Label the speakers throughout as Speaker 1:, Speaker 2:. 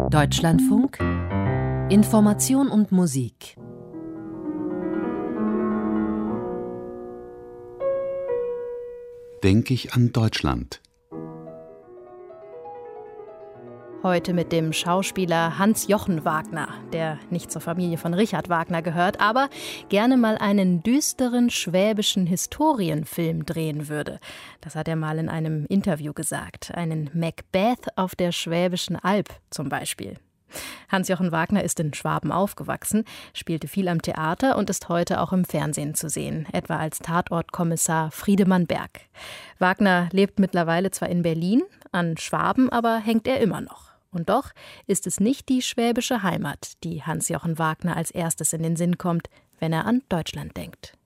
Speaker 1: Deutschlandfunk Information und Musik.
Speaker 2: Denke ich an Deutschland.
Speaker 3: Heute mit dem Schauspieler Hans-Jochen Wagner, der nicht zur Familie von Richard Wagner gehört, aber gerne mal einen düsteren schwäbischen Historienfilm drehen würde. Das hat er mal in einem Interview gesagt. Einen Macbeth auf der Schwäbischen Alb zum Beispiel. Hans-Jochen Wagner ist in Schwaben aufgewachsen, spielte viel am Theater und ist heute auch im Fernsehen zu sehen, etwa als Tatortkommissar Friedemann Berg. Wagner lebt mittlerweile zwar in Berlin, an Schwaben aber hängt er immer noch. Und doch ist es nicht die schwäbische Heimat, die Hans-Jochen Wagner als erstes in den Sinn kommt, wenn er an Deutschland denkt.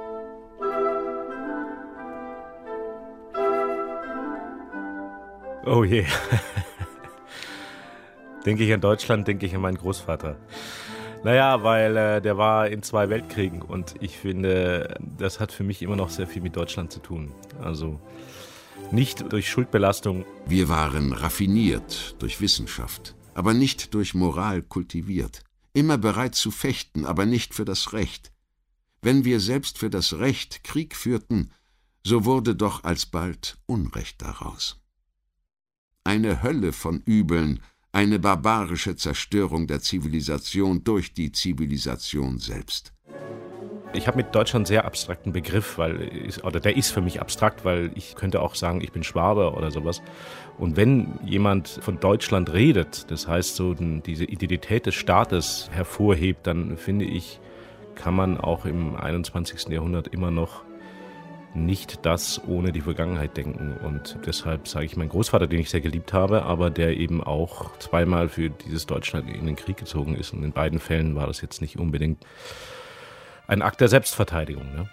Speaker 4: Oh je. Denke ich an Deutschland, denke ich an meinen Großvater. Naja, weil der war in 2 Weltkriegen und ich finde, das hat für mich immer noch sehr viel mit Deutschland zu tun. Also nicht durch Schuldbelastung.
Speaker 5: Wir waren raffiniert durch Wissenschaft, aber nicht durch Moral kultiviert. Immer bereit zu fechten, aber nicht für das Recht. Wenn wir selbst für das Recht Krieg führten, so wurde doch alsbald Unrecht daraus. Eine Hölle von Übeln, eine barbarische Zerstörung der Zivilisation durch die Zivilisation selbst.
Speaker 4: Ich habe mit Deutschland einen sehr abstrakten Begriff, der ist für mich abstrakt, weil ich könnte auch sagen, ich bin Schwabe oder sowas. Und wenn jemand von Deutschland redet, das heißt so diese Identität des Staates hervorhebt, dann finde ich, kann man auch im 21. Jahrhundert immer noch nicht das ohne die Vergangenheit denken. Und deshalb sage ich, mein Großvater, den ich sehr geliebt habe, aber der eben auch 2-mal für dieses Deutschland in den Krieg gezogen ist. Und in beiden Fällen war das jetzt nicht unbedingt ein Akt der Selbstverteidigung. Ne?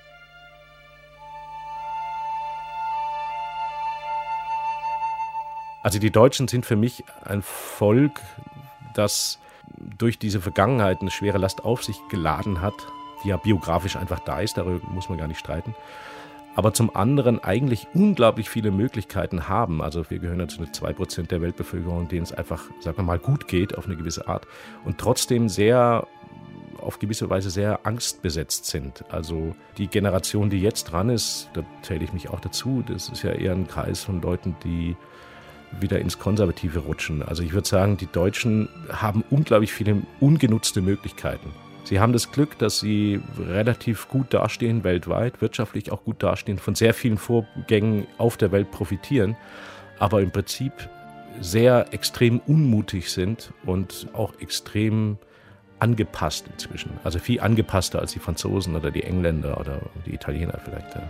Speaker 4: Also die Deutschen sind für mich ein Volk, das durch diese Vergangenheit eine schwere Last auf sich geladen hat, die ja biografisch einfach da ist, darüber muss man gar nicht streiten. Aber zum anderen eigentlich unglaublich viele Möglichkeiten haben. Also wir gehören ja zu den 2% der Weltbevölkerung, denen es einfach, sagen wir mal, gut geht auf eine gewisse Art und trotzdem auf gewisse Weise sehr angstbesetzt sind. Also die Generation, die jetzt dran ist, da zähle ich mich auch dazu, das ist ja eher ein Kreis von Leuten, die wieder ins Konservative rutschen. Also ich würde sagen, die Deutschen haben unglaublich viele ungenutzte Möglichkeiten. Sie haben das Glück, dass sie relativ gut dastehen weltweit, wirtschaftlich auch gut dastehen, von sehr vielen Vorgängen auf der Welt profitieren, aber im Prinzip sehr extrem unmutig sind und auch extrem angepasst inzwischen. Also viel angepasster als die Franzosen oder die Engländer oder die Italiener vielleicht. Ja.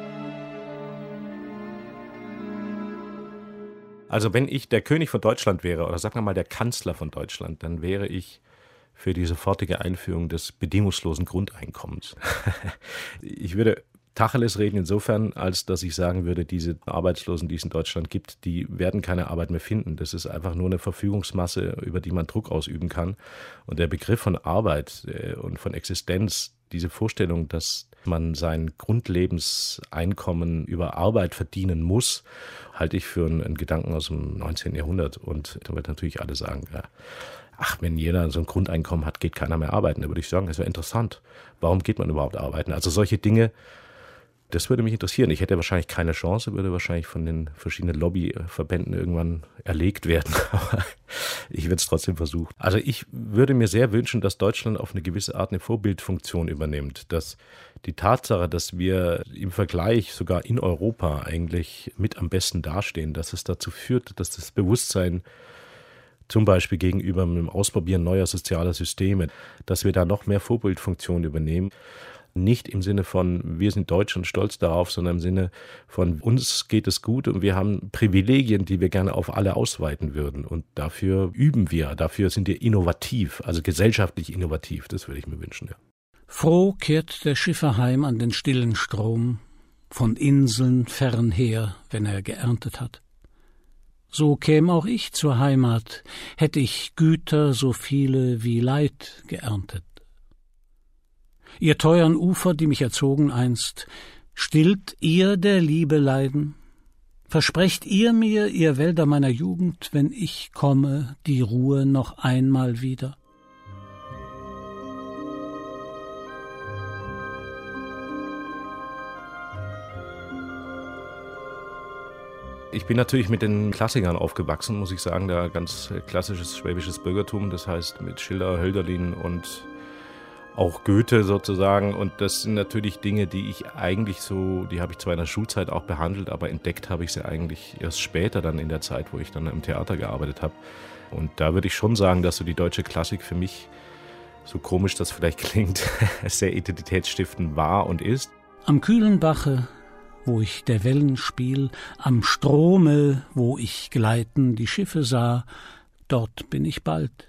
Speaker 4: Also wenn ich der König von Deutschland wäre oder sagen wir mal der Kanzler von Deutschland, dann wäre ich für die sofortige Einführung des bedingungslosen Grundeinkommens. Ich würde Tacheles reden insofern, als dass ich sagen würde, diese Arbeitslosen, die es in Deutschland gibt, die werden keine Arbeit mehr finden. Das ist einfach nur eine Verfügungsmasse, über die man Druck ausüben kann. Und der Begriff von Arbeit und von Existenz, diese Vorstellung, dass man sein Grundlebenseinkommen über Arbeit verdienen muss, halte ich für einen Gedanken aus dem 19. Jahrhundert. Und da wird natürlich alle sagen, ja, wenn jeder so ein Grundeinkommen hat, geht keiner mehr arbeiten. Da würde ich sagen, das wäre interessant. Warum geht man überhaupt arbeiten? Also solche Dinge, das würde mich interessieren. Ich hätte wahrscheinlich keine Chance, würde wahrscheinlich von den verschiedenen Lobbyverbänden irgendwann erlegt werden. Aber ich würde es trotzdem versuchen. Also ich würde mir sehr wünschen, dass Deutschland auf eine gewisse Art eine Vorbildfunktion übernimmt. Dass die Tatsache, dass wir im Vergleich sogar in Europa eigentlich mit am besten dastehen, dass es dazu führt, dass das Bewusstsein zum Beispiel gegenüber dem Ausprobieren neuer sozialer Systeme, dass wir da noch mehr Vorbildfunktion übernehmen. Nicht im Sinne von, wir sind deutsch und stolz darauf, sondern im Sinne von, uns geht es gut und wir haben Privilegien, die wir gerne auf alle ausweiten würden. Und dafür üben wir, dafür sind wir innovativ, also gesellschaftlich innovativ, das würde ich mir wünschen. Ja.
Speaker 6: Froh kehrt der Schiffer heim an den stillen Strom, von Inseln fernher, wenn er geerntet hat. So käm auch ich zur Heimat, hätt ich Güter so viele wie Leid geerntet. Ihr teuern Ufer, die mich erzogen einst, stillt ihr der Liebe Leiden? Versprecht ihr mir, ihr Wälder meiner Jugend, wenn ich komme, die Ruhe noch einmal wieder?
Speaker 4: Ich bin natürlich mit den Klassikern aufgewachsen, muss ich sagen, da ganz klassisches schwäbisches Bürgertum, das heißt mit Schiller, Hölderlin und auch Goethe sozusagen. Und das sind natürlich Dinge, die ich eigentlich so, die habe ich zwar in der Schulzeit auch behandelt, aber entdeckt habe ich sie eigentlich erst später dann in der Zeit, wo ich dann im Theater gearbeitet habe. Und da würde ich schon sagen, dass so die deutsche Klassik für mich, so komisch das vielleicht klingt, sehr identitätsstiftend war und ist.
Speaker 6: Am kühlen Bache, wo ich der Wellen Spiel, am Strome, wo ich gleiten die Schiffe sah, dort bin ich bald.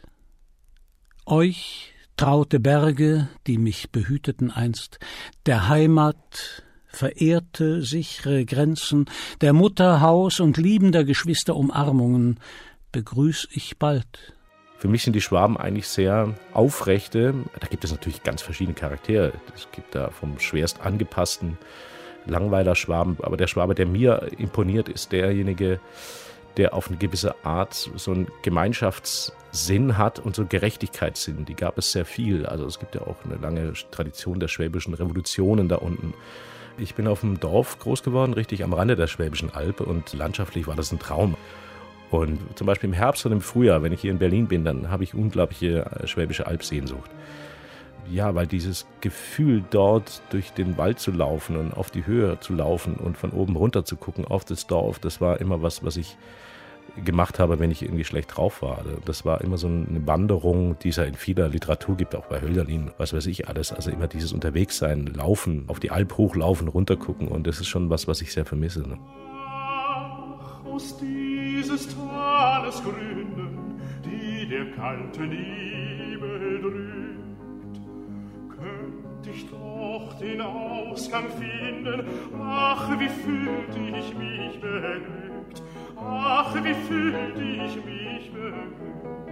Speaker 6: Euch, traute Berge, die mich behüteten einst, der Heimat, verehrte, sichere Grenzen, der Mutter Haus und liebender Geschwister Umarmungen, begrüß ich bald.
Speaker 4: Für mich sind die Schwaben eigentlich sehr aufrechte, da gibt es natürlich ganz verschiedene Charaktere, es gibt da vom schwerst angepassten Langweiler-Schwaben, aber der Schwabe, der mir imponiert, ist derjenige, der auf eine gewisse Art so einen Gemeinschaftssinn hat und so einen Gerechtigkeitssinn. Die gab es sehr viel. Also es gibt ja auch eine lange Tradition der schwäbischen Revolutionen da unten. Ich bin auf dem Dorf groß geworden, richtig am Rande der Schwäbischen Alb, und landschaftlich war das ein Traum. Und zum Beispiel im Herbst und im Frühjahr, wenn ich hier in Berlin bin, dann habe ich unglaubliche Schwäbische Alb-Sehnsucht. Ja, weil dieses Gefühl, dort durch den Wald zu laufen und auf die Höhe zu laufen und von oben runter zu gucken auf das Dorf, das war immer was ich gemacht habe, wenn ich irgendwie schlecht drauf war. Das war immer so eine Wanderung, die es ja in vieler Literatur gibt, auch bei Hölderlin, was weiß ich alles. Also immer dieses Unterwegssein, Laufen, auf die Alp hochlaufen, runtergucken, und das ist schon was ich sehr vermisse. Ne?
Speaker 2: Ach, aus dieses Tales Gründen, die der kalten Himmel drückt, könnt ich doch den Ausgang finden. Ach, wie fühlt ich mich beglückt, ach, wie fühlt ich mich beglückt.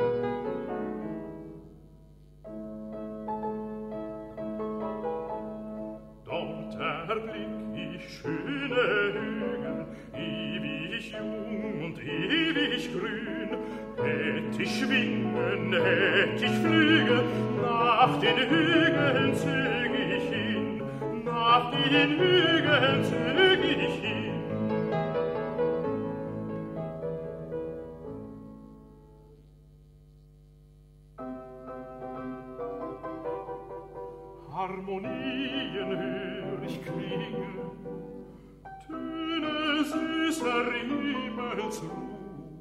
Speaker 2: Dort erblick ich schöne Hügel, ewig jung und ewig grün. Hätt ich Schwingen, hätt ich Flügel, nach den Hügeln zög ich hin, nach den Hügeln zög ich hin. Harmonien hör ich klingen, Töne süßer Himmelsruh,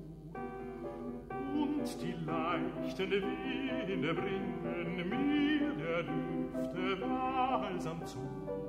Speaker 2: und die leichten Winde bringen mir der Düfte Balsam zu.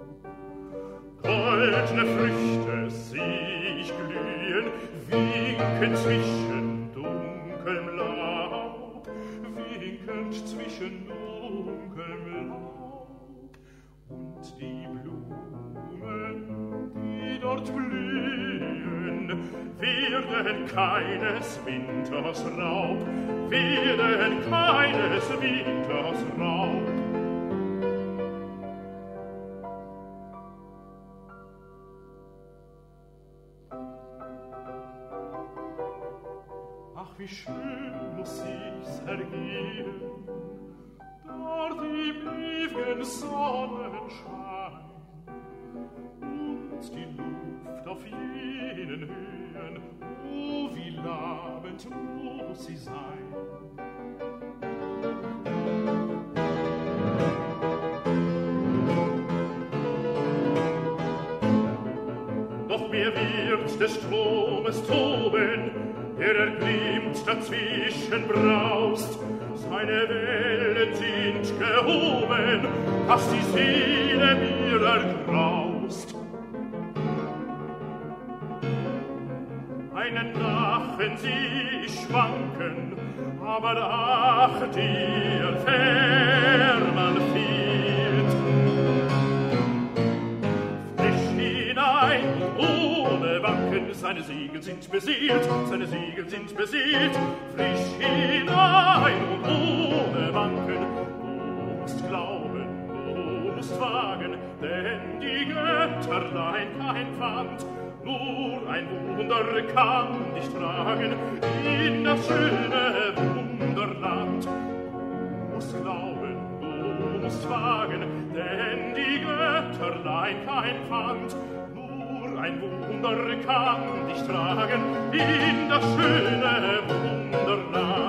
Speaker 2: Goldne Früchte seh ich glühen, winken zwischen dunkelm Laub, winkend zwischen dunkelm Laub. Und die Blumen, die dort blühen, werden keines Winters Raub, werden keines Winters Raub. Ach, wie schön muss ich's ergehen, dort im ewigen Sonnenschein, und die Luft auf jenen Höhen, oh, wie labend muss sie sein. Doch mir wird des Stromes toben, der erklimmt, dazwischen braust, seine Wellen sind gehoben, dass die Seele mir ergraust. Einen Drachen sieh ich schwanken, aber ach, der Fährmann fehlt. Frisch hinein, ohne Wanken, seine Segel sind beseelt, seine Segel sind beseelt. Frisch hinein und ohne Wanken, du musst glauben, du musst wagen, denn die Götterlein kein Pfand, nur ein kann dich tragen in das schöne Wunderland. Du musst glauben, du musst wagen, denn die Götterlein kein Pfand. Nur ein Wunder kann dich tragen in das schöne Wunderland.